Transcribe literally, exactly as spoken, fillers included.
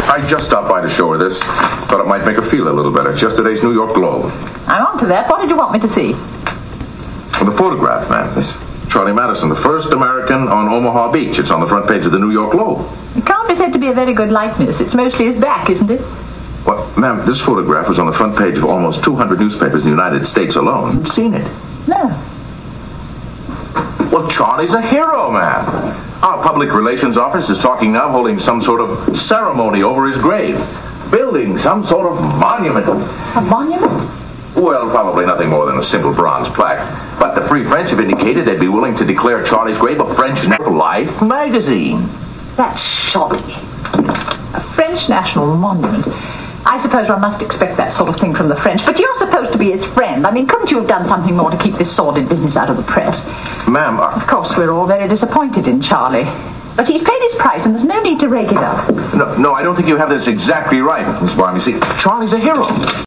I just stopped by to show her this. Thought it might make her feel a little better. It's yesterday's New York Globe. I'm on to that. What did you want me to see? The photograph, ma'am. This Charlie Madison, the first American on Omaha Beach. It's on the front page of the New York Globe. It can't be said to be a very good likeness. It's mostly his back, isn't it? Well, ma'am, this photograph was on the front page of almost two hundred newspapers in the United States alone. You've seen it. No. Well, Charlie's a hero, ma'am. Our public relations office is talking now, holding some sort of ceremony over his grave. Building some sort of monument. A monument? Well, probably nothing more than a simple bronze plaque. But the Free French have indicated they'd be willing to declare Charlie's grave a French Life magazine. That's shocking. A French national monument. I suppose one must expect that sort of thing from the French, but you're supposed to be his friend. I mean, couldn't you have done something more to keep this sordid business out of the press? Ma'am, I... Of course, we're all very disappointed in Charlie. But he's paid his price, and there's no need to rake it up. No, no, I don't think you have this exactly right, Miss Barney. See, Charlie's a hero.